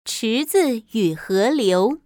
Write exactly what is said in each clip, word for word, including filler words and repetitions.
池子与河流。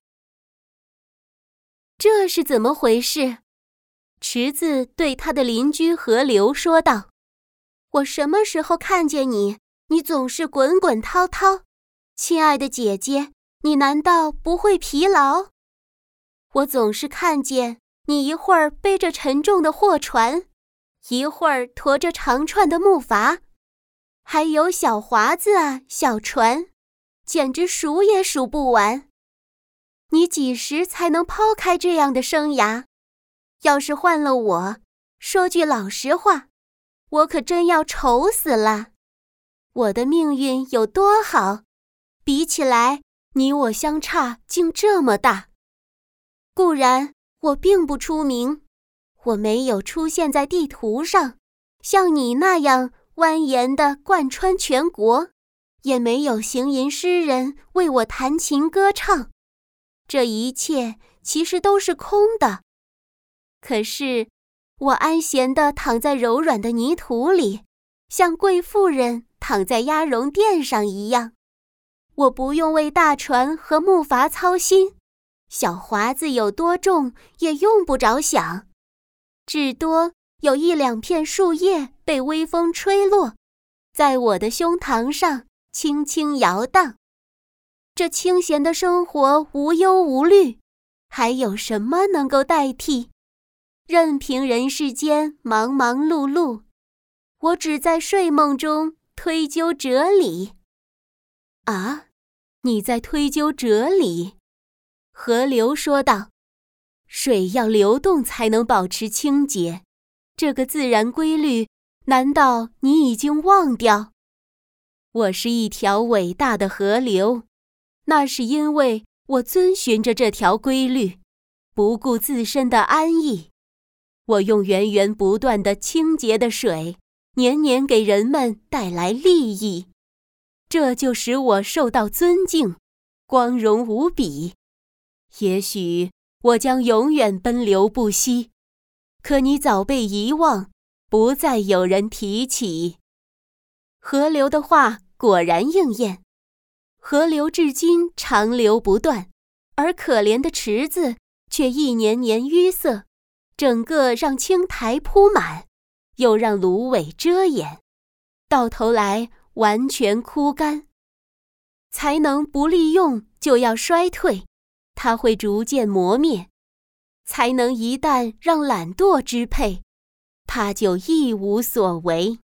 这是怎么回事？池子对他的邻居河流说道：我什么时候看见你，你总是滚滚滔滔。亲爱的姐姐，你难道不会疲劳？我总是看见你一会儿背着沉重的货船，一会儿驮着长串的木筏，还有小划子啊，小船，简直数也数不完。你几时才能抛开这样的生涯？要是换了我，说句老实话，我可真要愁死了。我的命运有多好，比起来，你我相差竟这么大。固然，我并不出名，我没有出现在地图上，像你那样蜿蜒地贯穿全国，也没有行吟诗人为我弹琴歌唱。这一切其实都是空的。可是，我安闲地躺在柔软的泥土里，像贵妇人躺在鸭绒垫上一样。我不用为大船和木筏操心，小划子有多重也用不着想，至多有一两片树叶被微风吹落，在我的胸膛上轻轻摇荡。这清闲的生活无忧无虑，还有什么能够代替？任凭人世间忙忙碌碌，我只在睡梦中推究哲理。啊，你在推究哲理？河流说道。水要流动才能保持清洁，这个自然规律，难道你已经忘掉？我是一条伟大的河流，那是因为我遵循着这条规律，不顾自身的安逸。我用源源不断的清洁的水，年年给人们带来利益，这就使我受到尊敬，光荣无比。也许我将永远奔流不息，可你早被遗忘，不再有人提起。河流的话果然应验，河流至今长流不断，而可怜的池子却一年年淤塞，整个让青苔铺满，又让芦苇遮掩，到头来完全枯干。才能不利用就要衰退，它会逐渐磨灭；才能一旦让懒惰支配，它就一无所为。